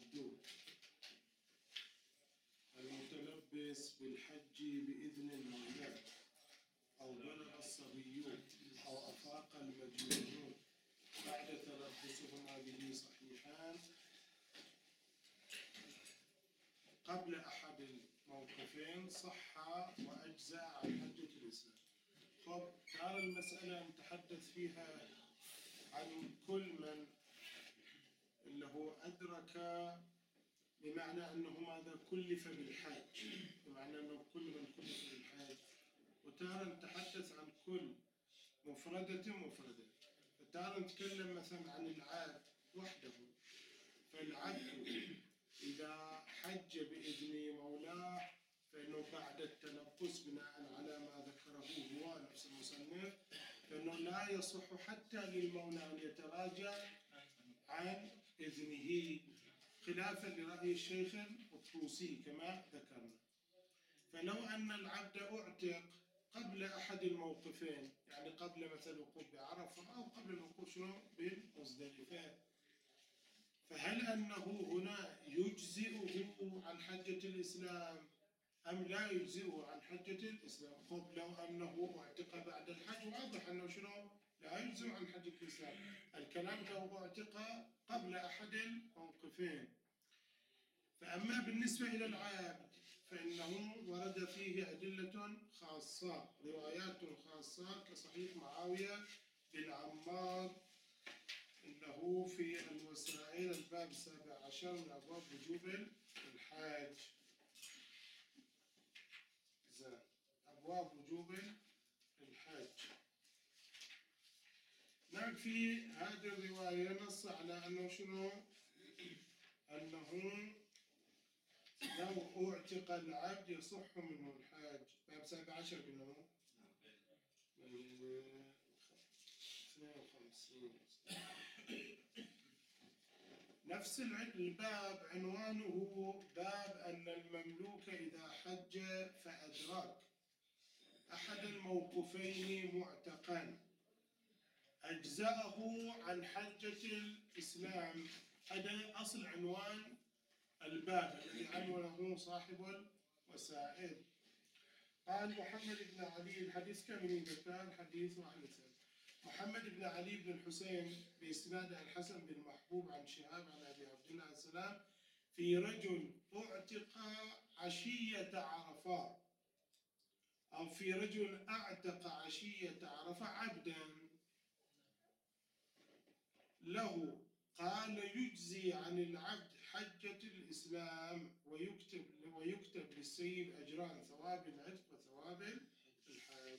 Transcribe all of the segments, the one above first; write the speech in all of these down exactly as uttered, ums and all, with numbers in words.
العبد المتلبس بالحج بإذن المولى أو بلغ الصبي أو أفاق المجنون بعد تلبسهما به صحيحان قبل أحد الموقفين صح وأجزاء عن حجة الإسلام. خب تعال المسألة نتحدث فيها عن كل من اللي هو أدرك، بمعنى أنه ماذا كلف بالحج، بمعنى أنه كل من كلف بالحج. وتارة نتحدث عن كل مفردة مفردة. فتارة نتكلم مثلا عن العبد وحده. فالعبد إذا حج بإذن مولاه فإنه بعد التلبس بناء على ما ذكره هو نفس المصنف فإنه لا يصح حتى للمولى أن يتراجع عن إذنه، خلافا لرأي الشيخ الطوسي كما ذكرنا. فلو أن العبد أعتق قبل أحد الموقفين، يعني قبل مثلا الوقوف بعرفة أو قبل الوقوف شنو بالمزدلفة، فهل أنه هنا يجزئه عن حجة الإسلام أم لا يجزئه عن حجة الإسلام؟ خب لو أنه اعتق بعد الحج واضح أنه شنو لا يجزئ عن حجة الإسلام. الكلام لو اعتق قبل أحد الموقفين. فأما بالنسبة إلى العبد فإنه ورد فيه أدلة خاصة، روايات خاصة كصحيح معاوية بن عمار إنه في الوسائل الباب السابع عشر من أبواب وجوب الحج. زين أبواب وجوب الحج. هناك في هذه الرواية نص على أنه شنو؟ أنه لو اعتق العبد يصح منه الحج. باب سابع عشر قلنا اثنين وخمسين. نفس الباب عنوانه باب أن المملوك إذا حج فأدرك أحد الموقفين معتقا أجزأه عن حجة الإسلام. هذا أصل عنوان الباب الذي عنونه صاحب الوسائل. قال محمد بن علي، الحديث كم من ذكر حديث عن محمد بن علي بن الحسين بإسناد الحسن بن محبوب عن شهاب عن أبي عبد الله السلام في رجل أعتق عشية عرفة، أو في رجل أعتق عشية عرفة عبدا له، قال يجزي عن العبد حجة الإسلام ويكتب ويكتب للسيد أجران ثواب العتق وثواب الحج.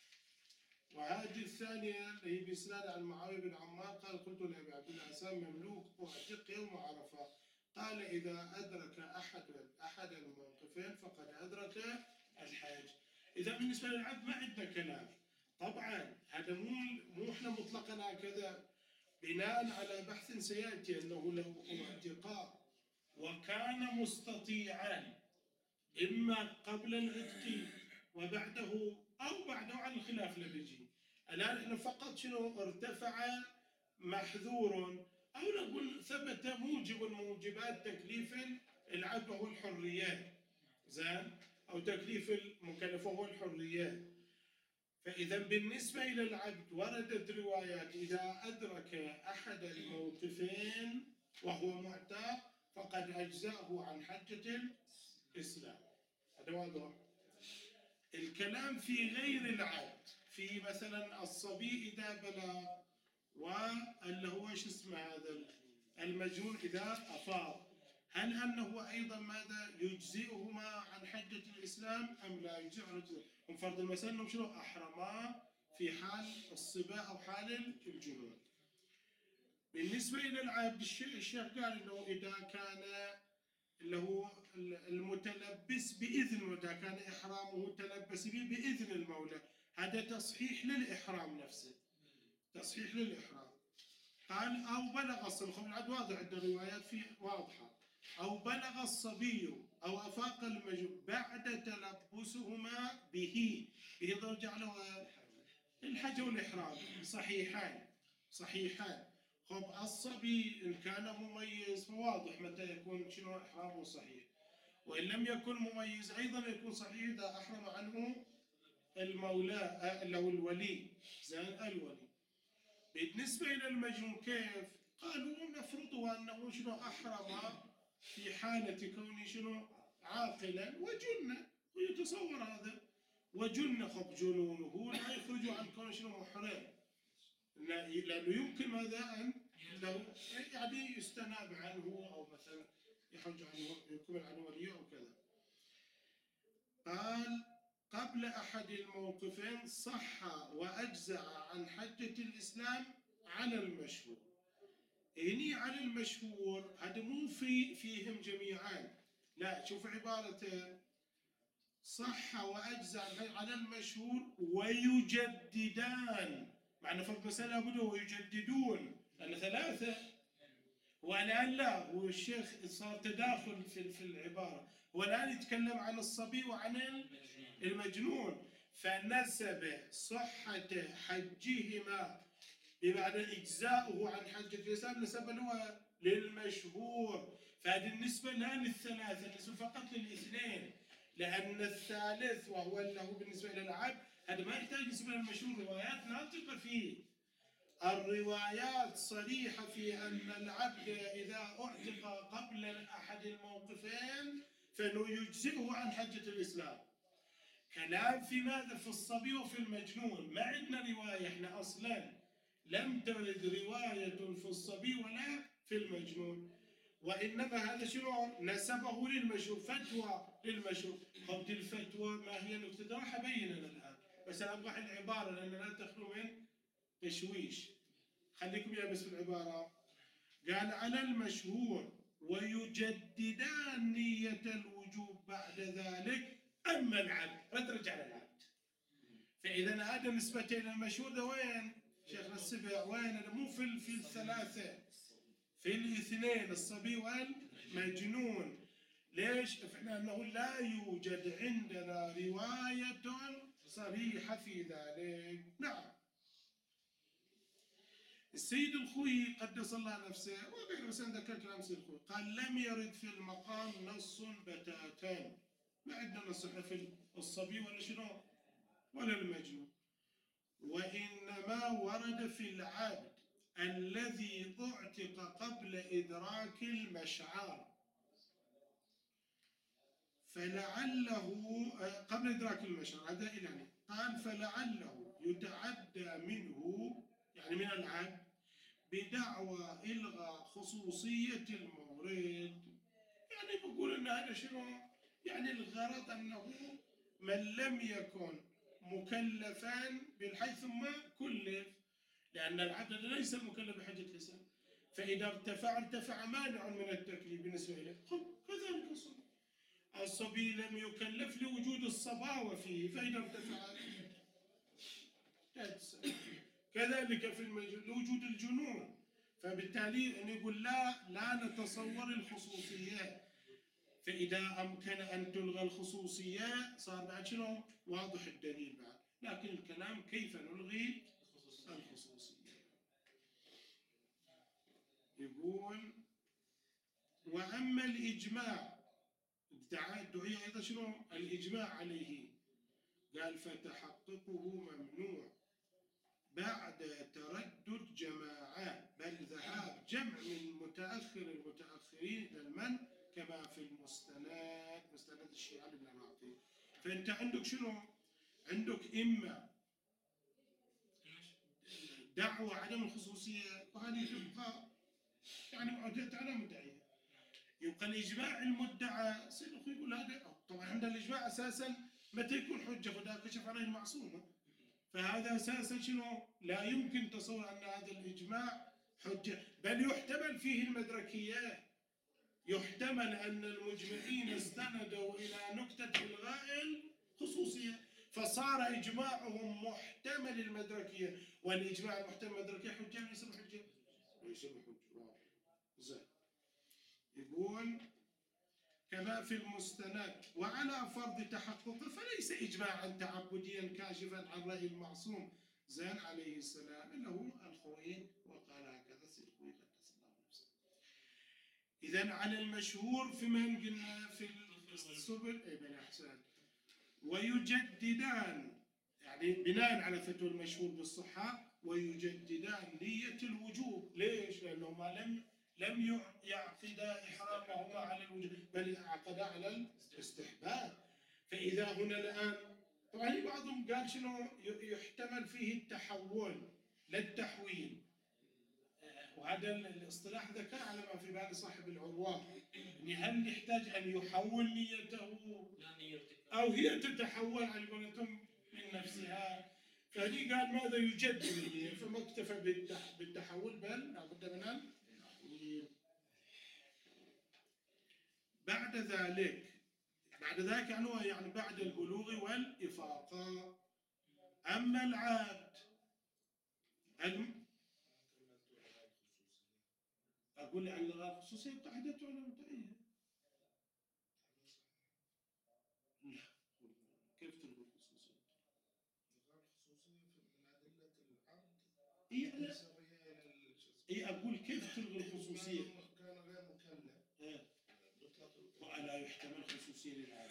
وهذه الثانية اللي هي بإسناد عن معاوية بن عمار قال قلت لأبي عبد الله السلام مملوك أعتق يوم عرفة، قال إذا أدرك أحد أحد الموقفين فقد أدرك الحج. إذا بالنسبة للعبد ما عندنا كلام طبعا، هذا مو مو إحنا مطلقا هكذا، بناء على بحث سيأتي أنه لو اعتق وكان مستطيعا إما قبل العتق وبعده أو بعده على الخلاف اللي بيجي. الآن إحنا فقط شنو ارتفع محذور أو نقول ثبت موجب من موجبات تكليف العبد وهو الحريات، زين، أو تكليف المكلف وهو الحريات. فإذا بالنسبة إلى العبد وردت روايات إذا أدرك أحد الموقفين وهو معتق فقد أجزأه عن حجة الإسلام. هذا واضح. الكلام في غير العبد، في مثلا الصبي إذا بلغ، واللي هو شو اسمه هذا المجنون إذا أفاض، هل أنه أيضا ماذا يجزئهما عن حجة الإسلام أم لا يجزئه؟ هم فرض المسألة أنهم شنو أحرما في حال الصبا أو حال الجنون. بالنسبة إلى العبد الشيخ قال أنه إذا كان اللي هو المتلبس بإذن، وإذا كان إحرامه تلبس به بإذن المولى، هذا تصحيح للإحرام نفسه، تصحيح للإحرام. قال أو بلغ الصبي، العبد واضح عند الروايات فيه واضحة، أو بلغ الصبي أو أفاق المجنون بعد تلبسهما به، به درجة على الحج والإحرام صحيحان صحيحان. خب الصبي إن كان مميز فواضح واضح متى يكون شنو إحرامه صحيح. وإن لم يكن مميز أيضا يكون صحيح إذا أحرم عنه المولى لو الولي، زين الولي. بالنسبة إلى المجنون كيف؟ قالوا نفرضها أنه شنو أحرم في حالة كونه شنو عاقلا وجن، ويتصور هذا وجن، خب جنونه لا يخرج عن كونه شنو محرم، لأنه يمكن ماذا أن لو يعني يستناب عنه أو مثلا يحج عنه يكمل عنه وليه أو كذا. قال قبل أحد الموقفين صح وأجزع عن حجة الإسلام على المشهور. هني على المشهور هذا مو في فيهم جميعا، لا شوف عبارته صح وأجزع على المشهور ويجددان، معنى في المسألة بدو ويجددون لأن ثلاثة، والآن لا، والشيخ صار تداخل في في العبارة، هو الآن يتكلم عن الصبي وعن المجنون، فنسب صحة حجهما بمعنى إجزاؤه عن حجة الإسلام نسبه هو للمشهور، فهذه النسبة لا للثلاثة، النسبة فقط للاثنين، لأن الثالث وهو له بالنسبة إلى العبد هذا ما يحتاج نسبة للمشهور، روايات ناطقة فيه. الروايات صريحة في أن العبد إذا أعتق قبل أحد الموقفين فإنه يجزئه عن حجة الإسلام. كلام في ماذا؟ في الصبي وفي المجنون، ما عندنا رواية، احنا أصلا لم ترد رواية في الصبي ولا في المجنون، وإنما هذا شنو؟ نسبه للمشهور، فتوى للمشهور. قبل الفتوى ما هي نقطة راح أبين أنا الآن، بس أنا أبغى العبارة لأن لا تخلو من تشويش، خليكم يا بس في العبارة. قال على المشهور ويجددان نية الوجوب بعد ذلك، أما العبد فترجع للعبد. فإذا هذا نسبة إلى المشهور ده وين؟ شيخنا السبع وين؟ أنا مو في في الثلاثة، في الاثنين الصبي والمجنون. ليش؟ فإحنا أنه لا يوجد عندنا رواية صريحة في ذلك. نعم. السيد الخوي قدس الله نفسه وغيره، بس أنا ذكرت كلام السيد الخوي، قال لم يرد في المقام نص بتاتا، ما عندنا نص في الصبي ولا شنو ولا المجنون، وإنما ورد في العبد الذي أعتق قبل إدراك المشعر، فلعله قبل إدراك المشعر هذا يعني قال فلعله يتعدى منه يعني من العبد بدعوى إلغاء خصوصية المورد. يعني بقول إن هذا شنو؟ يعني الغرض أنه من لم يكن مكلفا بالحيث ثم كلف، لأن العبد ليس مكلف بحجة الإسلام، فإذا ارتفع ارتفع مانع من التكليف بالنسبة إليه. كذلك الصبي، الصبي لم يكلف لوجود الصباوة فيه، فإذا ارتفع كذلك في المجنون لوجود الجنون، فبالتالي أن يقول لا لا نتصور الخصوصيات، فإذا أمكن أن تلغى الخصوصية صار بعد شنو؟ واضح الدليل بعد، لكن الكلام كيف نلغي الخصوصية. يقول وأما الإجماع دعي أيضا شنو؟ الإجماع عليه، قال فتحققه ممنوع بعد تردد جماعة، بل ذهاب جمع من متأخر المتأخرين إلى المنع كما في المستند مستند الشيعة لابن العراقي. فأنت عندك شنو؟ عندك إما دعوة عدم الخصوصية وهذه تبقى يعني معتادة على مدعيها، يبقى الإجماع المدعى سيد أخوي يقول هذا طبعا عند الإجماع أساسا متى يكون حجة وذاك كشف عليه المعصومة، فهذا أساسا شنو؟ لا يمكن تصور أن هذا الإجماع حجة، بل يحتمل فيه المدركيات، يحتمل أن المجمعين استندوا إلى نكتة إلغاء الخصوصية فصار إجماعهم محتمل المدركية، والإجماع المحتمل المدركية حجة ليس حجة؟ ليس حجة. زين. يقول كما في المستند وعلى فرض تحققه فليس إجماعا تعبديا كاشفا عن رأي المعصوم زين عليه السلام إنه الخوين وقال هكذا سيد الخوي قدس الله نفسه. إذا على المشهور في من قلنا في السبل، أي بلا أحسن، ويجددان يعني بناء على فتوى المشهور بالصحة ويجددان نية الوجوب. ليش؟ لأنهما لم لم يعقدا إحرامهما على الوجوب بل عقدا على الاستحباب. فإذا هنا الآن طبعا بعضهم قال شنو يحتمل فيه التحول لا التحويل، وهذا الاصطلاح ذكر على ما في بال صاحب العروة، يعني هل يحتاج أن يحول نيته أو هي تتحول على قولتهم من نفسها؟ فهذه قال ماذا يجدد النية، فما اكتفى بالتحول بل لابد من التحويل. بعد ذلك بعد ذلك يعني يعني بعد البلوغ والإفاقة. أما العاد الم... أقول عن الغاء الخصوصية قاعدته على متعية. لا كيف تلغي الخصوصية؟ الغاء الخصوصية من أدلة العبد. إيه لا إيه أقول كيف تلغي الخصوصية؟ كان غير مكلف. إيه وألا يحتمل خصوصية للعبد.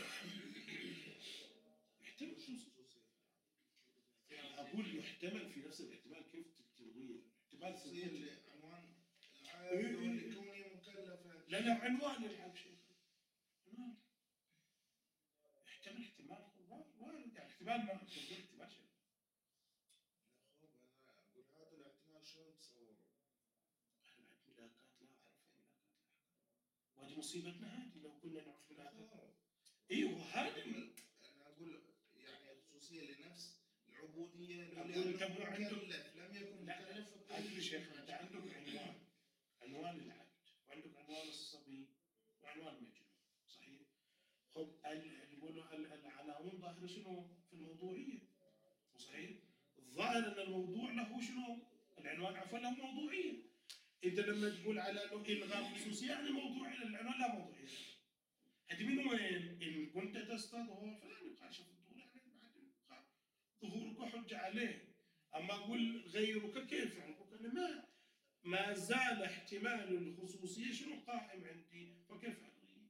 يحتمل خصوصية. أقول يحتمل في نفس الاحتمال كيف تلغيه؟ احتمال خصوصية عنوان العبد ولكونه مكلفا. لا لا عنوان العبد شيء. يحتمل احتمال وارد يعني احتمال ما احتمال احتمال شيء. أنا أقول هذا الاحتمال شلون تصوره؟ احنا بعد ملاكات لا أعرف ملاكات لا. وهذه مصيبتنا هذه لو كنا نعرف ملاكات. ايوه هذا أنا أقول يعني خصوصية لنفس العبودية. أقول طب عندك لم يكن مكلف. أقول شيخ أنت عندك عنوان عنوان العبد وعندك عنوان الصبي وعنوان المجنون صحيح؟ خب العناوين ظاهرة شنو في الموضوعية صحيح؟ الظاهر أن الموضوع له شنو؟ العنوان عفوا له موضوعية. أنت لما تقول على أنه إلغاء خصوصية يعني موضوع العنوان لا موضوعية. هذه من وين؟ إن كنت تستظهر فلا نقاش في الظهور يعني بعد ظهورك حجة عليه. أما أقول غيرك كيف يعني؟ ما ما زال احتمال الخصوصية شنو قائم عندي فكيف ألغيه؟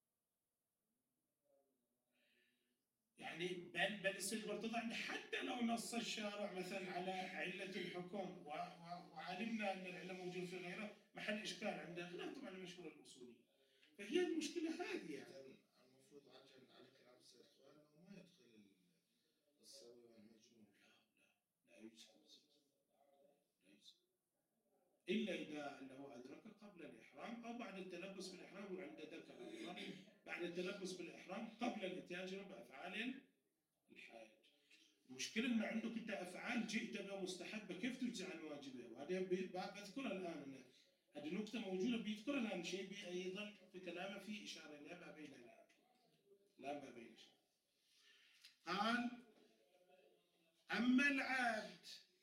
يعني بل بل السيد مرتضى عند حتى لو نص الشارع مثلا على علة الحكم وعلمنا أن العلة موجودة في غيره محل إشكال عندنا خلاف طبعا المشهور الأصولي. فهي المشكلة هذه يعني. المفروض عجل على كلام السيد خوان أنه ما يدخل الصبي والمجنون. لا لا لا يجوز لا يجوز إلا إذا أنه أدرك قبل الإحرام أو بعد التلبس بالإحرام وعند ذكر أيضا بعد التلبس بالإحرام قبل الإتيان بأفعال الحاج. المشكلة أن عندك أنت أفعال جئت بها مستحبة كيف تجزي عن واجبها؟ وهذا بذكرها الآن أنا. هذه النقطة موجودة بيذكرها الآن شيء بي أيضا في كلامه في إشارة لا ما بين الآن لا ما بين إشارة. قال أما العبد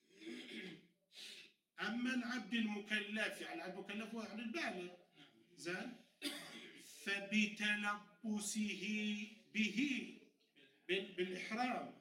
أما العبد المكلف يعني العبد المكلف هو يعني البالغ زين فبتلبسه به بالإحرام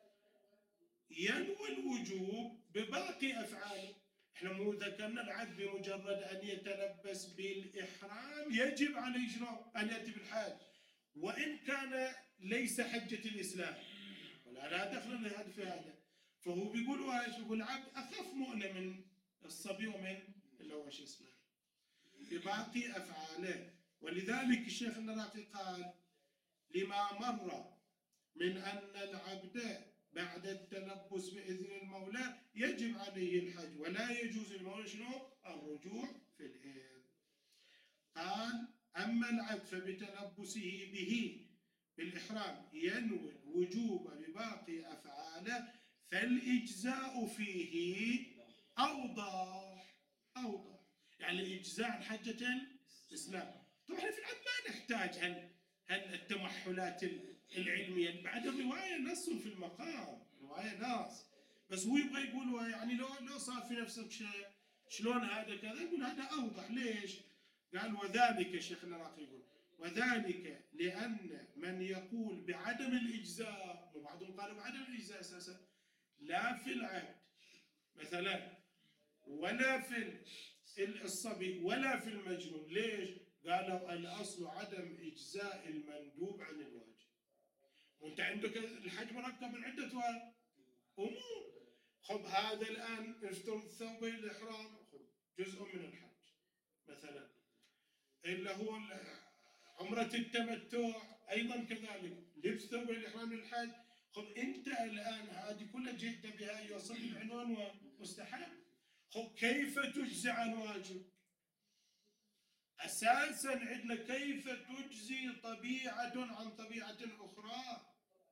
ينوي الوجوب بباقي أفعاله. احنا مو ذكرنا العبد بمجرد أن يتلبس بالإحرام يجب عليه شنو؟ أن يأتي بالحاج وإن كان ليس حجة الإسلام ولا لا دخل لهذا في هذا. فهو بيقول وايش؟ بيقول العبد أخف مؤنة من الصبي ومن اللي هو شو اسمه بباقي أفعاله. ولذلك الشيخ النراقي قال لما مر من أن العبد بعد التلبس بإذن المولى يجب عليه الحج ولا يجوز المولى شنو؟ الرجوع في الإذن. قال أما العبد فبتلبسه به بالإحرام ينوي الوجوب بباقي أفعاله فالإجزاء فيه أوضح أوضح يعني الإجزاء عن حجة الإسلام. طبعا في العبد ما نحتاج هل هل التمحلات العلمية بعد الرواية نص في المقام رواية نص بس هو يبغى يقول يعني لو لو صار في نفسك شيء شلون هذا كذا يقول هذا أوضح. ليش؟ قال وذلك الشيخ النراقي يقول وذلك لأن من يقول بعدم الإجزاء وبعضهم قالوا بعدم الإجزاء أساسا لا في العبد مثلا ولا في الصبي ولا في المجنون. ليش؟ قالوا الأصل عدم إجزاء المندوب عن الواجب. وأنت عندك الحج مركب من عدة أمور. خب هذا الآن افترض ثوبي الإحرام، خب جزء من الحج مثلا، اللي هو عمرة التمتع أيضا كذلك، لبس ثوبي الإحرام للحج. خب أنت الآن هذه كلها جئت بها يوصل العنوان ومستحب. خب كيف تجزي عن واجب؟ أساسا عندنا كيف تجزي طبيعة عن طبيعة أخرى.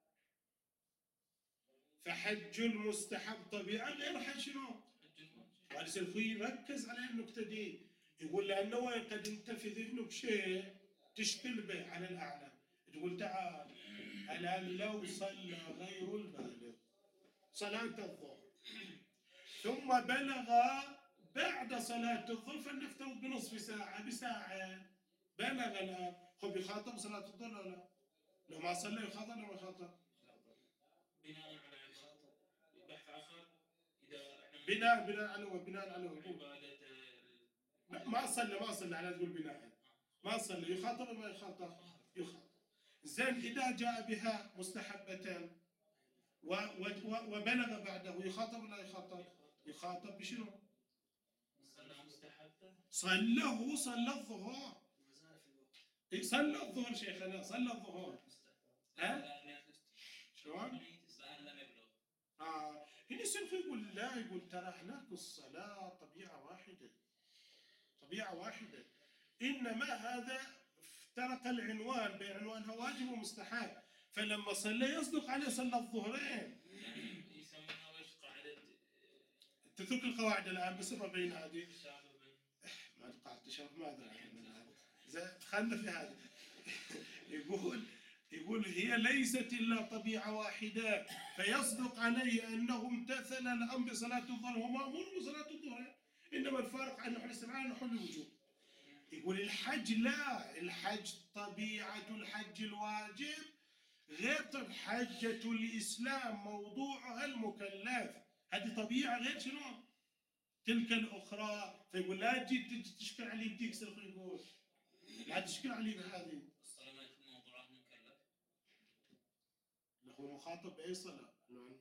فحج المستحب طبيعة غير حج شنو؟ وهذا الخوي ركز على النكتة دي، يقول لأنه قد انت في ذهنك شيء تشكل به على الأعلى، تقول تعال الآن لو صلى غير البالغ صلاة الظهر ثم بلغ بعد صلاة الظهر، فلنفترض بنصف ساعة بساعة بلغ الآن، خب يخاطب صلاة الظهر ولا لا؟ لو ما صلى يخاطب ولا ما يخاطب؟ بناء على الخاطب بحث آخر. إذا بناء بناء على بناء على عبادة ما صلى ما صلى على تقول بناء ما صلى يخاطب ولا ما يخاطب؟ يخاطب. زين إذا جاء بها مستحبة و و وبلغ بعده يخاطب ولا يخاطب؟ يخاطب بشنو؟ صلى مستحبة. صلى هو صلى الظهر. صلى الظهر شيخنا صلى الظهر. ها؟ شلون؟ آه هنا السلف يقول لا، يقول ترى هناك الصلاة طبيعة واحدة، طبيعة واحدة، إنما هذا افترق العنوان بين عنوانها واجب ومستحب، فلما صلى يصدق عليه صلى الظهرين. يسمونها وش قاعدة؟ تترك القواعد الآن بس بين هذه ما قاعدة تشرب ما أدري عنها، خلنا في هذا. يقول يقول هي ليست إلا طبيعة واحدة، فيصدق عليه أنه امتثل الأمر بصلاة الظهر، هو مأمور بصلاة الظهر، إنما الفارق أنه احنا استمعنا نحل الوجوب. يقول الحج لا، الحج طبيعة الحج الواجب غير حجة الإسلام موضوعها المكلف، هذه طبيعة غير شنو؟ تلك الأخرى. فيقول لا تجي تشكل علي بديك سلخ، يقول لا تشكل علي بهذه. الصلاة ما يكون موضوعها مكلف؟ هو مخاطب بأي صلاة؟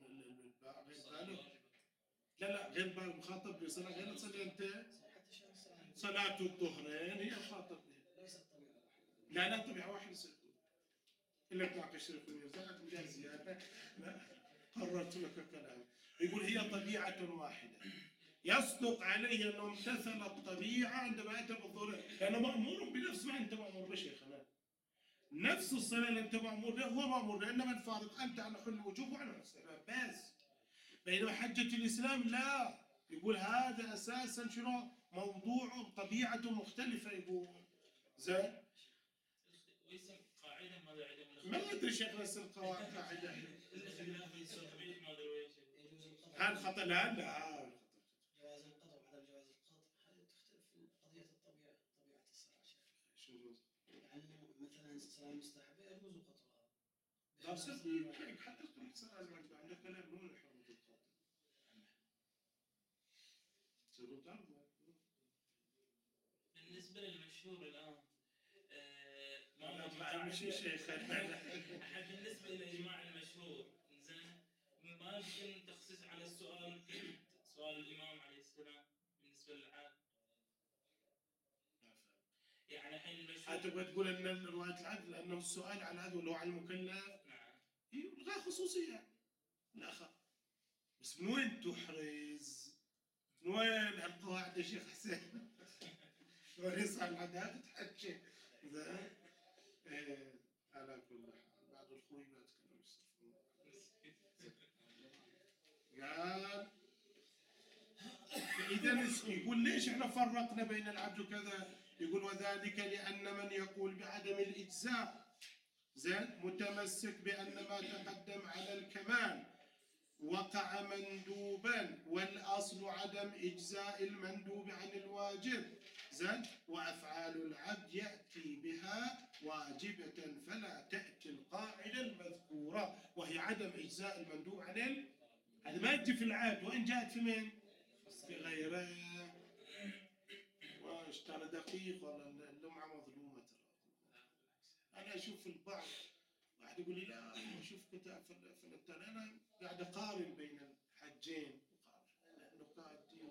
لا لا غير بالغ مخاطب بصلاة غير تصلي أنت صلاة الظهرين هي مخاطب بها. لا لا طبيعة واحدة سيكون إلا تناقش في الميزان مجال زيادة. لا قررت لك كلام. يقول هي طبيعة واحدة يصدق عليه أنه امتثل الطبيعة عندما أتى بالظهر، لأنه مأمور بنفس ما أنت مأمور به شيخنا، نفس الصلاة اللي أنت مأمور بها هو مأمور بها، إنما الفارق أنت عن حل الوجوب وعن الاستحباب بس. بينما حجة الإسلام لا، يقول هذا أساسا شنو؟ موضوع طبيعة مختلفة. يقول زين ويسم قاعدة ماذا عدم ما أدري شيخ بس القواعد قاعدة الاختلاف في الصحابة ماذا ويش هذا خطأ. لا لا جواز القطع وعدم جواز القطع هذه تختلف في قضية الطبيعة، طبيعة الصلاة شيخ. يعني مثلا الصلاة المستحبة يجوز قطعها. لا صدق حتى تقول الصلاة المكتوبة عندك كلام مو حرمة القطع. بالنسبة للمشهور الآن ما ما مش شيخ بالنسبة للإجماع المشهور زين ما يمكن تخصيص على السؤال سؤال الإمام عليه السلام بالنسبة للعاد. يعني الحين المشهور تبغى تقول ان رواية العدل لانه السؤال على هذا اللي هو على المكلف نعم يلغى خصوصية لا بس من وين تحرز؟ من وين هالقواعد يا شيخ حسين؟ وين يصحى العادات تحكي زين؟ ايه على كل حال بعض الخوي ما تكلم قال إذا يقول ليش احنا فرقنا بين العبد وكذا؟ يقول وذلك لأن من يقول بعدم الإجزاء زين متمسك بأن ما تقدم على الكمال وقع مندوبا، والأصل عدم إجزاء المندوب عن الواجب زين، وأفعال العبد يأتي بها واجبة فلا تأتي القاعدة المذكورة وهي عدم إجزاء المندوب عن ال... هذا ما يجي في العبد، وإن جاءت في من؟ في غيره. تحقيق ولا اللمعة مظلومة ترى. أنا أشوف البعض واحد يقول لي لا أنا أشوف كتاب في الثاني، أنا قاعد أقارن بين الحجين، النقاد دي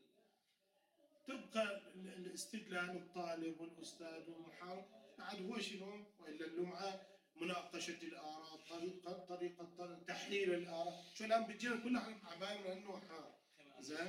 تبقى الاستدلال الطالب والأستاذ والمحاور بعد هو شنو؟ وإلا اللمعة مناقشة الآراء، طريقة طريقة تحليل الآراء، شو الآن بتجينا كلها عباية من أنه حار. زين؟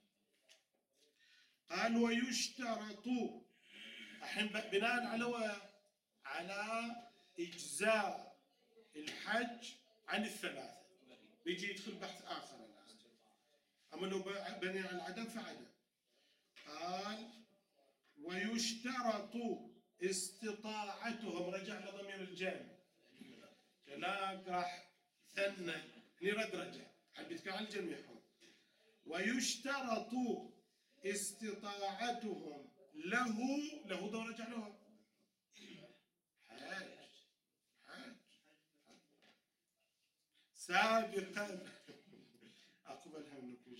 قال ويشترط الحين بناء على على إجزاء الحج عن الثلاثة، بيجي يدخل بحث آخر الآن. أما لو بني على العدم فعدم. قال ويشترط استطاعتهم، رجع لضمير الجامع هناك راح ثنى نرد رجع حبيتك على الجميع. ويشترط استطاعتهم له له دور رجع له حاج حاج سابقا أقبلها منكم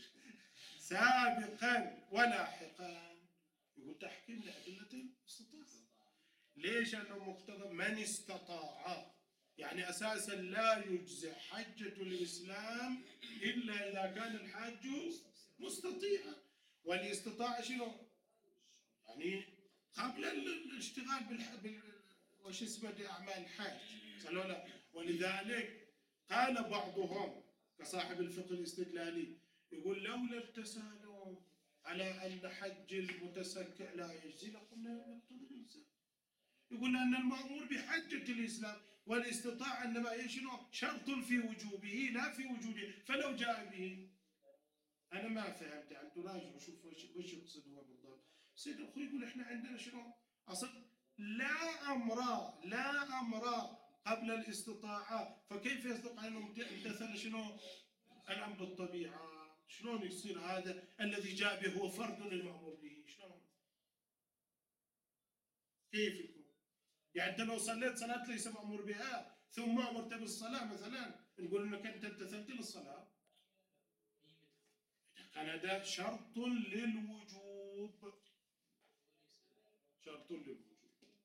سابقا ولاحقا، يقول تحكيم لأدلة الاستطاعة. ليش؟ أنه مقتضى من استطاع، يعني أساسا لا يجزئ حجة الإسلام إلا إذا كان الحاج مستطيعا. والاستطاعة شنو؟ يعني قبل الاشتغال بال وش اسمه أعمال الحاج صلوا لا. ولذلك قال بعضهم كصاحب الفقه الاستدلالي يقول لولا التسالم على أن حج المتسكع لا يجزي لقلنا يقتضي الإلزام. يقول لأن المأمور بحجة الإسلام والاستطاعة إنما هي شنو؟ شرط في وجوبه لا في وجوده، فلو جاء به أنا ما فهمت يعني تراجعوا شوف وش يقصد هو بالضبط. سيد أخوي يقول إحنا عندنا شنو؟ أصل لا أمر لا أمر قبل الاستطاعة، فكيف يصدق أنه امتثل شنو؟ الأمر بالطبيعة. شلون يصير هذا الذي جاء به هو فرد للمأمور به؟ شلون؟ كيف يكون؟ يعني أنت لو صليت صلاة ليس مأمور بها ثم أمرت بالصلاة مثلا نقول أنك أنت امتثلت للصلاة؟ كان هذا شرط للوجوب، شرط للوجوب.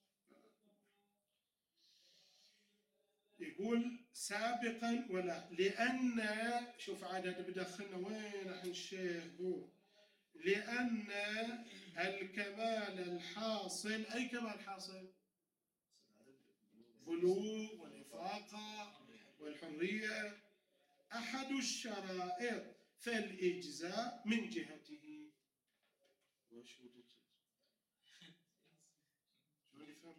يقول سابقا ولا، لأن شوف عاد بدخلنا وين احنا الشيخ هو، لأن الكمال الحاصل، أي كمال حاصل؟ بلوغ والإفاقة والحرية، أحد الشرائط فالإجزاء من جهته. وش شلون يفهم؟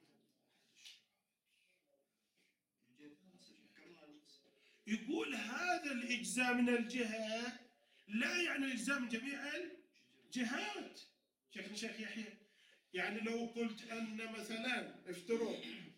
يقول هذا الإجزاء من الجهة لا يعني الإجزاء من جميع الجهات. شيخنا شيخ يحيى يعني لو قلت أن مثلا افترض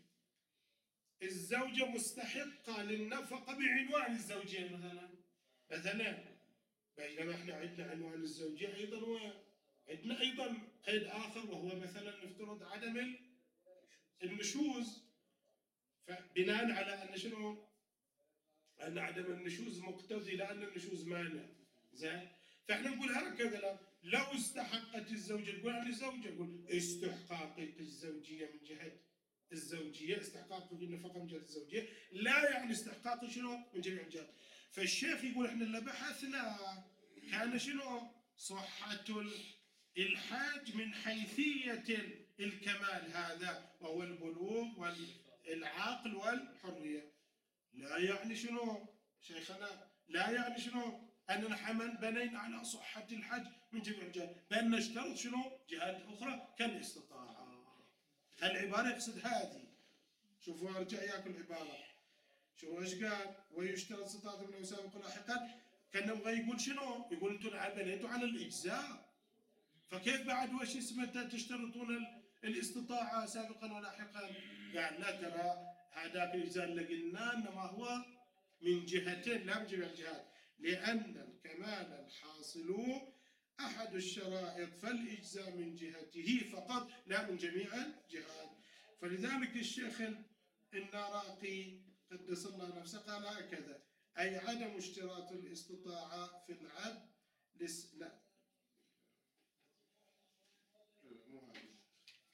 الزوجة مستحقة للنفقة بعنوان الزوجية مثلا مثلا، بينما احنا عندنا عنوان الزوجية أيضا وعندنا أيضا قيد آخر وهو مثلا نفترض عدم النشوز، فبناء على أن شنو؟ أن عدم النشوز مقتضي لأن النشوز مانع. زين؟ فاحنا نقول هكذا لو استحقت الزوجة تقول عن الزوجة يقول استحقاقك الزوجية من جهة الزوجية، استحقاقك النفقة من جهة الزوجية لا يعني استحقاق شنو؟ من جميع الجهات. فالشيخ يقول احنا اللي بحثنا كان شنو؟ صحة الحاج من حيثية الكمال هذا وهو البلوغ والعقل والحرية. لا يعني شنو شيخنا؟ لا يعني شنو؟ أننا حمل بنينا على صحة الحج من جميع الجهات، بل نشترط شنو؟ جهات أخرى كالاستطاعة. العبارة يقصد هذه. شوفوا أرجع ياكل العبارة. شوفوا إيش قال؟ ويشترط استطاعة من أوسام كل لاحقا. كان يبغى يقول شنو؟ يقول أنتم بنيتوا على الإجزاء، فكيف بعد وش اسمه تشترطون الاستطاعة سابقا ولاحقا؟ قال لا ترى هذاك الإجزاء اللي قلنا إنما هو من جهتين لا من جميع الجهات، لأن الكمال الحاصل أحد الشرائط فالإجزاء من جهته فقط لا من جميع الجهات. فلذلك الشيخ النراقي قدس الله نفسه قال هكذا، أي عدم اشتراط الاستطاعة في العبد لس... لا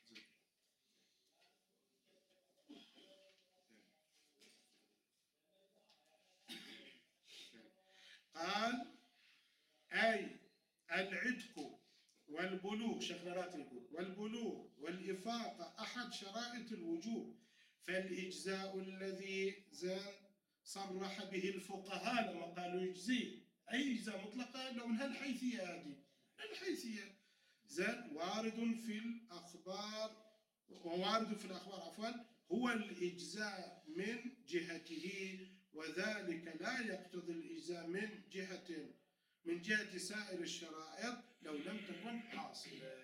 العتق والبلوغ، شيخنا راتب يقول والبلوغ والإفاقة أحد شرائط الوجوب، فالإجزاء الذي زان صرح به الفقهاء لما قالوا يجزي أي إجزاء مطلقة لو من هالحيثية هذه الحيثية زين وارد في الأخبار ووارد في الأخبار عفوا هو الإجزاء من جهته، وذلك لا يقتضي الإجزاء من جهة من جهة سائر الشرائط لو لم تكن حاصلة.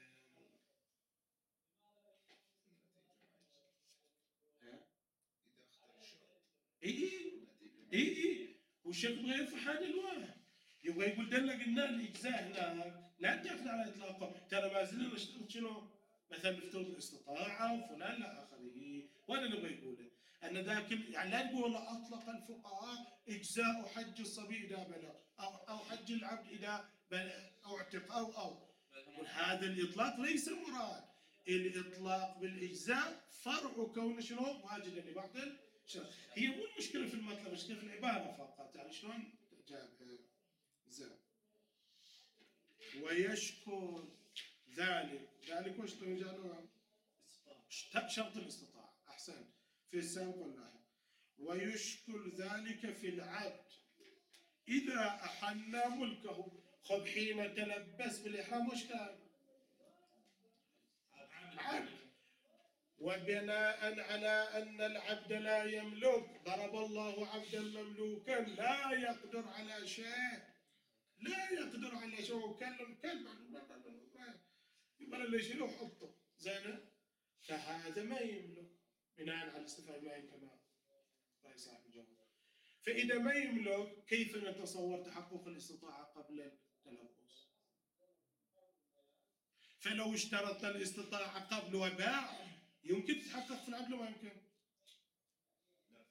اي اي اي والشيخ يبغى يرفع هذا الواحد، يبغى يقول دلنا قلنا الاجزاء هناك لا تاخذ على اطلاقه، ترى ما زلنا نشترط شنو؟ مثلا نفترض الاستطاعه وفلان لا اخره، ولا نبغى يقوله ان ذاك يعني لا نقول اطلق الفقهاء اجزاء حج الصبي اذا بلغ او او حج العبد اذا او اعتق او او هذا الاطلاق ليس مراد، الاطلاق بالاجزاء فرع كون شنو؟ واجدا لبعض هي مو المشكله في المطلب، المشكله في العباره فقط، يعني شلون جابها زين. ويشكر ذلك ذلك وش رجعنا شرط الاستطاعه احسن في السابق واللاحق. ويشكر ذلك في العبد اذا احل ملكه، خب حين تلبس بالاحرام وش كان؟ عبد، وبناء على أن العبد لا يملك ضرب الله عبدا مملوكا لا يقدر على شيء، لا يقدر على شيء، وكلم كلب يبغى اللي يشيله وحطه زين، فهذا ما يملك بناء على الاستفهام ما كما رأي صاحب الجواب. فإذا ما يملك كيف نتصور تحقق الاستطاعة قبل التلبس؟ فلو اشترط الاستطاعة قبل وباع يمكن تتحقق في العبد ولا ما يمكن؟ لا.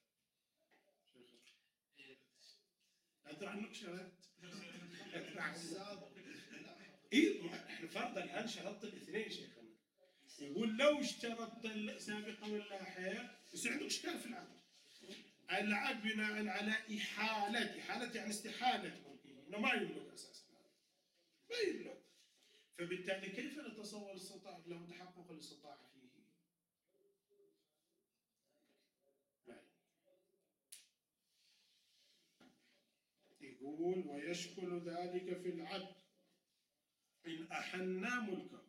لا ترى عنك شرط. اي احنا فرضا الان شرطت الاثنين شيخنا. يقول لو اشترطت السابق واللاحق يصير عندك اشكال في العبد. العبد بناء على احالة، احالة يعني استحالة ملكه، انه ما يملك اساسا. ما يملك. فبالتالي كيف نتصور الاستطاعة له تحقق الاستطاعة فيه؟ يقول ويشكل ذلك في العبد إن أحنا ملكه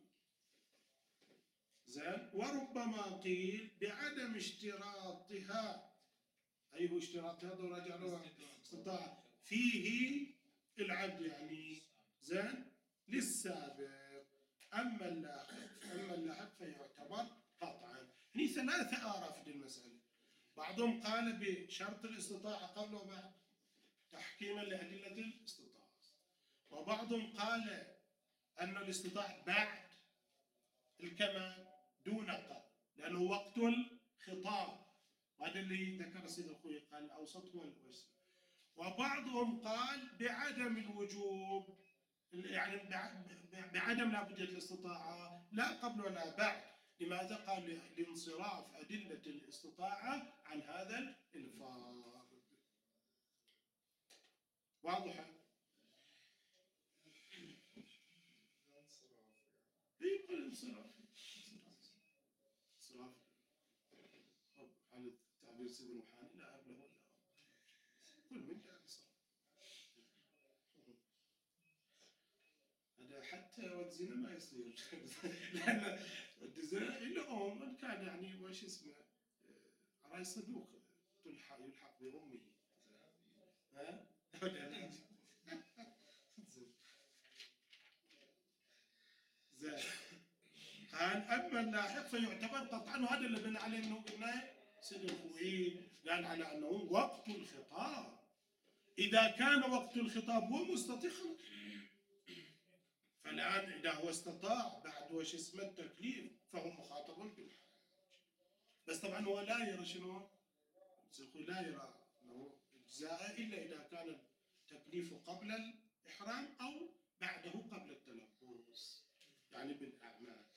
زين، وربما قيل بعدم اشتراطها، أي هو اشتراطها ورجع له استطاعة فيه العبد يعني زين للسابق، أما اللاحق أما اللاحق فيعتبر قطعا. هني ثلاثة آراء في المسألة، بعضهم قال بشرط الاستطاعة قبل وبعد تحكيما لأدلة الاستطاعة، وبعضهم قال أن الاستطاعة بعد الكمال دون قبل لأنه وقت الخطاب، وهذا اللي ذكر سيد الخوي قال الأوسط هو الوسط. وبعضهم قال بعدم الوجوب، يعني بعدم لابدية الاستطاعة لا قبل ولا بعد. لماذا؟ قال لانصراف أدلة الاستطاعة عن هذا الفرض. واضحة؟ يبقى الانصراف انصراف على تعبير سيد المحامي لا أب له ولا كل من جاء انصراف. هذا حتى والزنا ما يصير لأن الزنا لهم من كان يعني وش اسمه راي صدوق تلحق يلحق بأمه ها؟ زين. قال أما اللاحق فيعتبر قطعا، وهذا اللي بنى عليه انه قلنا سيد الخوي قال على انه وقت الخطاب، اذا كان وقت الخطاب هو مستطيع فالان اذا هو استطاع بعد وش اسمه التكليف فهو مخاطب بالحج، بس طبعا هو لا يرى شنو؟ سيد الخوي لا يرى انه اجزاء الا اذا كان التكليف قبل الاحرام او بعده قبل التلبس، يعني بالاعمال.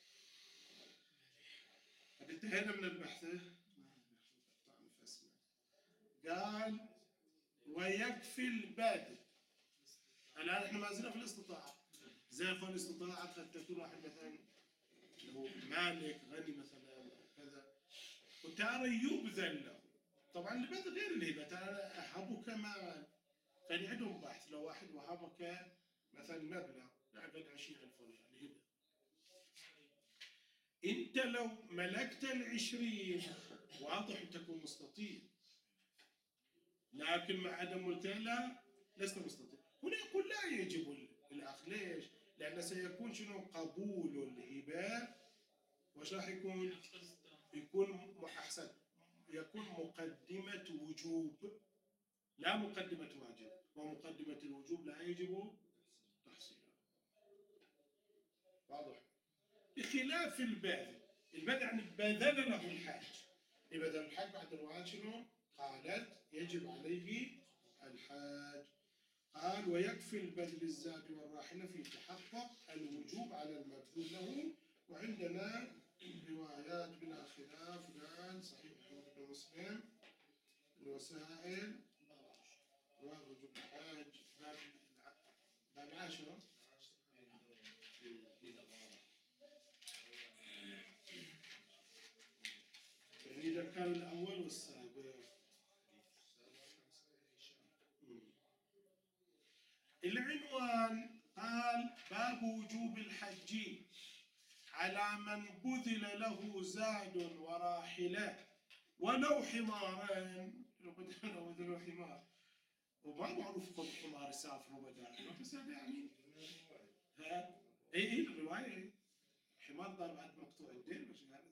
قد انتهينا من البحث. قال ويكفي البادئ، الان احنا ما زلنا في الاستطاعه زي اخوان الاستطاعة قد تكون واحد مثلا له مالك غني مثلا أو كذا، وتارى يبذل له. طبعا البذل غير الهبة، ترى أهبك مال. كان عندهم بحث لو واحد وهبك مثلا مبلغ يعقد عشرين ألف ريال هبة، أنت لو ملكت العشرين واضح أن تكون مستطيع، لكن مع عدم ملكها لا لست مستطيع. هنا يقول لا يجب الأخذ. ليش؟ لأن سيكون شنو قبول الهبة، وش راح يكون؟ يكون أحسن، يكون مقدمة وجوب لا مقدمة واجب، ومقدمة الوجوب لا يجب تحصيلها. واضح؟ بخلاف الباذل، الباذل يعني بذل له الحاج. لبذل الحاج بعد الرواية شنو؟ قالت يجب عليه الحاج. قال ويكفي البذل الزاد والراحلة في تحقق الوجوب على المبذول له. وعندنا روايات بلا خلاف قال صحيح محمد بن مسلم الوسائل ووجوب الحاج باب باب عشرة. يعني إذا كان الأول والسابع. العنوان قال باب وجوب الحج على من بذل له زاد وراحلة ولو حمارين. لو بذلوا حمار وما معروف قد حمار يسافر وبداخل، بس هذا يعني ها اي اي الرواية حمار ضرب عند مقطوع الدين مش هذا.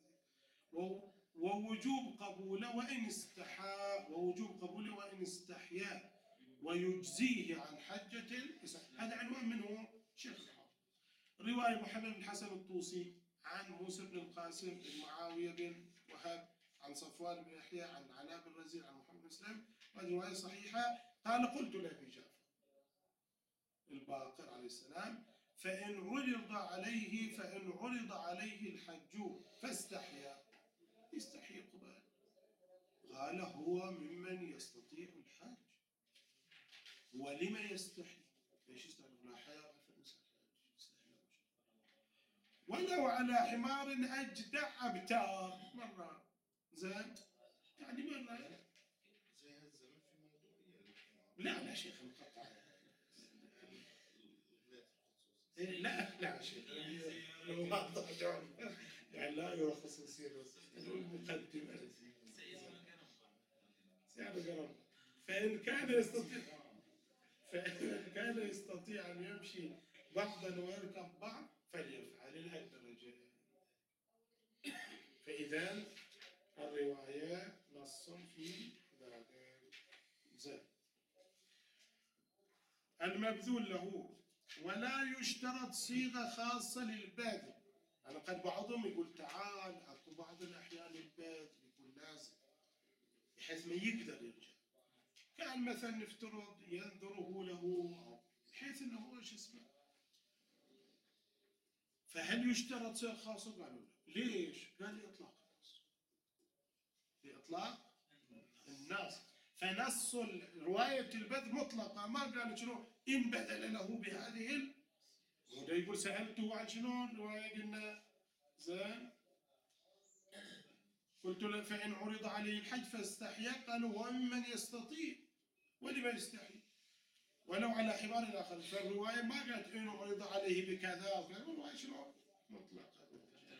ووجوب قبوله وإن استحى، ووجوب قبوله وإن استحيا ويجزيه عن حجة الإسلام. هذا عنوان منه شيخ الحافظ. رواية محمد بن حسن الطوسي عن موسى بن القاسم بن معاوية بن وهب عن صفوان بن يحيى عن علاء بن رزين عن محمد بن مسلم، وهذه رواية صحيحة. قال قلت لأبي جعفر الباقر عليه السلام فإن عرض عليه فإن عرض عليه الحج فاستحيا، يستحيي قبال. قال هو ممن يستطيع الحج. ولما يستحي؟ ليش يستحي؟ لا حياء في المسألة. ولو على حمار أجدع أبتار مرة زين، يعني مرة زي هالزمن في موضوعية. لا لا شيخ مقطع. لا لا شيخ لو ما ترجعون يعني لا يرخص يصير المقدمة سيارة قرم. فإن كان يستطيع فإن كان يستطيع أن يمشي بعضا ويركب بعض فليفعل الدرجة. فإذا الرواية نص في ذلك. زين. المبذول له ولا يشترط صيغة خاصة للباذل. أنا قد بعضهم يقول تعال، أكو بعض الأحيان الباذل يكون لازم بحيث ما يقدر يرجع. كان مثلا نفترض ينذره له أو بحيث أنه إيش اسمه. فهل يشترط صيغة خاصة؟ قالوا لا. ليش؟ قال لإطلاق النص. لإطلاق النص. فنص رواية البذل مطلقة، ما قال شنو إن بذل له بهذه ال... وده يقول سألته عن شنو الرواية قلنا زين. قلت له فإن عرض عليه الحج فاستحيا، قالوا ومن يستطيع ولمن يستحي ولو على حمار آخر. فالرواية ما قالت إن عرض عليه بكذا وكذا، الرواية شنو مطلقة.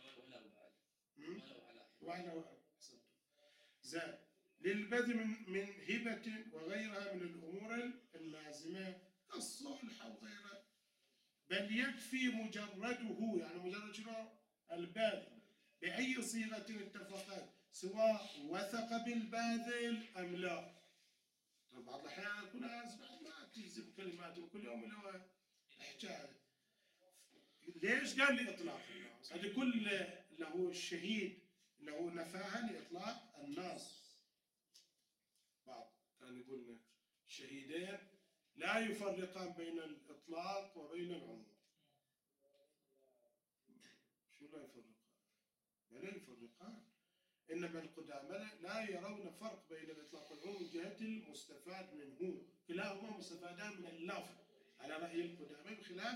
ولو على زين. للبذل من من هبة وغيرها من الأمور اللازمة كالصلح أو غيره، بل يكفي مجرده، يعني مجرد شنو الباذل بأي صيغة اتفقت سواء وثق بالباذل أم لا. بعض الأحيان يكون ناس ما تلزم كلمات وكل يوم له احتاج. ليش قال لي إطلاق الناس؟ هذا كل له الشهيد له نفاها لإطلاق الناس. بعض كان يقول الشهيدين لا يفرقان بين الإطلاق وبين العموم. شو لا يفرقان؟ لا يفرقان. إنما القدامى لا يرون فرق بين الإطلاق والعموم من جهة المستفاد منه، كلاهما مستفادان من اللفظ على رأي القدامى بخلاف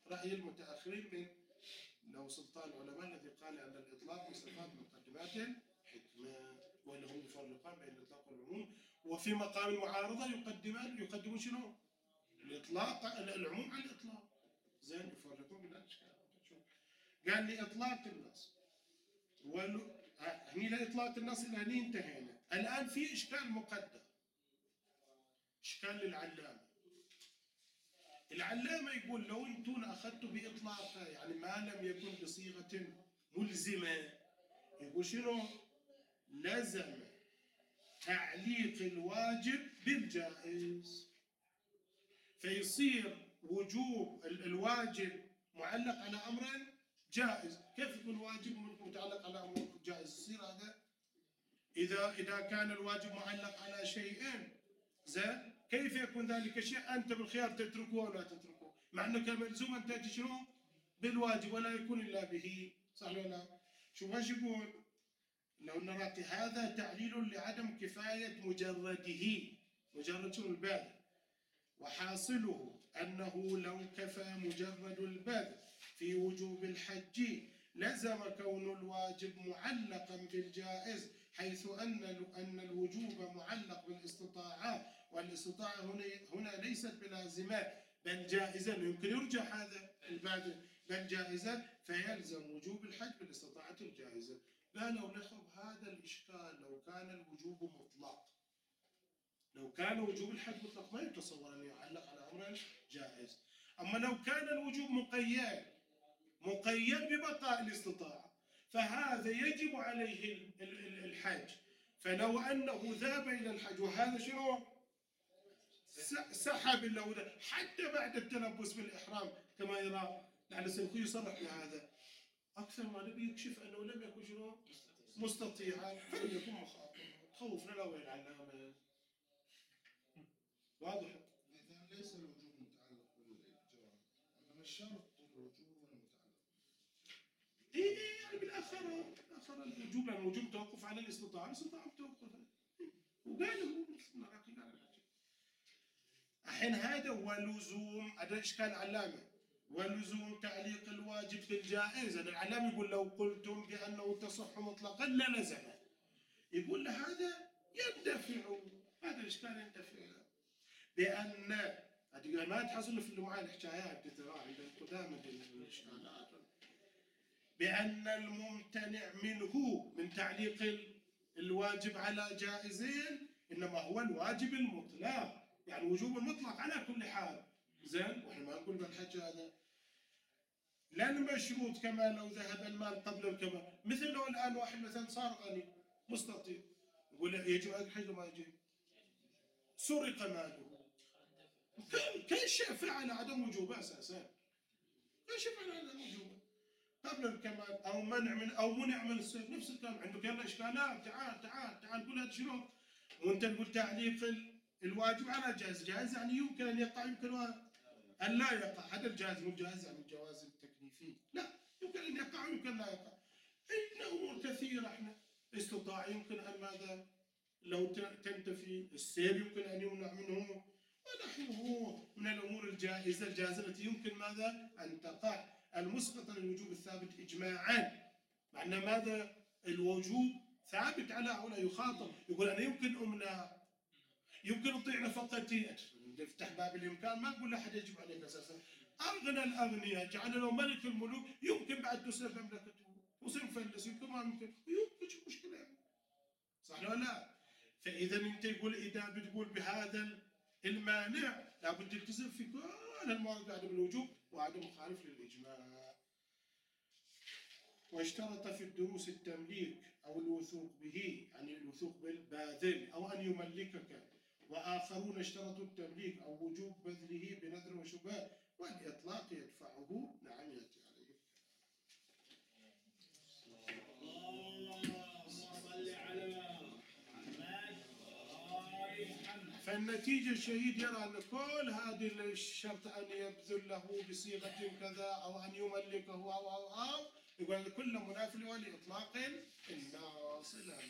رأي المتأخرين من لو سلطان العلماء الذي قال أن الإطلاق مستفاد من مقدمات الحكمة، وأنهم يفرقان بين الإطلاق والعموم، وفي مقام المعارضة يقدمان يقدمون شنو؟ الإطلاق العموم على الإطلاق. زين، يفرقون بين الأشكال. قال لي إطلاق النص ولو هني لإطلاق النص إلى هني انتهينا. الآن في إشكال مقدم، إشكال للعلامة. العلامة يقول لو أنتم أخذتوا بإطلاقها يعني ما لم يكن بصيغة ملزمة، يقول شنو؟ لزم تعليق الواجب بالجائز، فيصير وجوب الواجب معلق على أمر جائز. كيف يكون واجب متعلق على أمر جائز؟ يصير هذا إذا إذا كان الواجب معلق على شيئين، زين، كيف يكون ذلك الشيء أنت بالخيار تتركه ولا تتركه، مع أنه كان ملزوم أن تأتي شنو؟ بالواجب، ولا يكون إلا به، صح ولا لا؟ شوف ايش يقول؟ لو نراقي هذا تعليل لعدم كفاية مجرده، مجرد شنو؟ الباذل، وحاصله أنه لو كفى مجرد البذل في وجوب الحج لزم كون الواجب معلقا بالجائز، حيث أن أن الوجوب معلق بالاستطاعة، والاستطاعة هنا هنا ليست بلازمة بل جائزة. يمكن يرجع هذا البذل بل جائزة، فيلزم وجوب الحج بالاستطاعة الجائزة. لا، لو نخب هذا الإشكال لو كان الوجوب مطلق، لو كان وجوب الحج مطلق ما يتصور أن يعلق على أمر جائز. أما لو كان الوجوب مقيد مقيد ببقاء الاستطاعة، فهذا يجب عليه الحج، فلو أنه ذهب إلى الحج وهذا شنو؟ سحب له حتى بعد التلبس بالإحرام كما يرى لعل السلخي يصرح بهذا، أكثر ما نبي يكشف أنه لم يكن شنو؟ مستطيعا، فلم يكن مخاطبا. خوفنا لو العلامة واضح. إذا ليس الوجوب متعلق بالجواز، إنما الشرط الوجوب المتعلق. إيه إيه يعني بالآخرة، بالآخرة الوجوب، لأن الوجوب توقف على الاستطاعة، الاستطاعة متوقفة. وقالوا الحين هذا ولزوم، هذا إشكال علامة، ولزوم تعليق الواجب في الجائز. العلامة يقول لو قلتم بأنه تصح مطلقا للزم، يقول له هذا يندفع، هذا الإشكال يندفع بأن هذه ما تحصل في اللمعان الحكايات ترى عند القدامى الإشكالات، بأن الممتنع منه من تعليق الواجب على جائزين إنما هو الواجب المطلق، يعني وجوب المطلق على كل حال. زين، واحنا ما نقول بالحج هذا لا المشروط كما لو ذهب المال قبل الكمال. مثل لو الآن واحد مثلا صار غني مستطيع، يقول يجب على الحج ما يجب، سرق ماله، كل شيء فعل عدم وجوبه أساسا، كل شيء فعل عدم وجوبه قبل الكمال، أو منع من أو منع من الصيد، نفس الكلام. عندك يلا إشكالات، تعال تعال تعال قول هذا شنو؟ وأنت تقول تعليق الواجب على جائز، جائز يعني يمكن أن يقع يمكن أن لا يقع. هذا الجائز مو جائز يعني الجواز التكليفي، لا، يمكن أن يقع ويمكن لا يقع. عندنا أمور كثيرة احنا استطاع يمكن أن ماذا لو تنتفي، السير يمكن أن يمنع منه، ونحوه من الأمور الجائزة الجائزة التي يمكن ماذا أن تقع. المسقط للوجوب الثابت إجماعا، مع أن ماذا الوجوب ثابت على هؤلاء يخاطب، يقول أنا يمكن أمنع، يمكن أطيع نفقتي، نفتح باب الإمكان، ما نقول لأحد يجب عليك أساسا. أغنى الأغنياء جعل له ملك الملوك، يمكن بعد تسلب مملكته ويصير مفلس، يمكن ما يمكن، يمكن شو مشكلة يعني. صح ولا لا؟ فإذا أنت يقول إذا بتقول بهذا المانع لابد تلتزم في كل الموارد بعدم الوجوب وعدم مخالف للإجماع. واشترط في الدروس التمليك أو الوثوق به، يعني الوثوق بالباذل أو أن يملكك، وآخرون اشترطوا التمليك أو وجوب بذله بنذر وشبهة، والإطلاق يدفعه. نعم يأتي عليه. اللهم صل على محمد. فالنتيجة الشهيد يرى أن كل هذه الشرط أن يبذل له بصيغة كذا أو أن يملكه أو أو أو يقول كل مناف لإطلاق الناس. إلى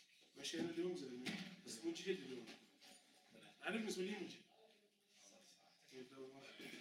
مشينا اليوم زلمة بس مجهد اليوم، أنا بالنسبة لي مجهد. مدور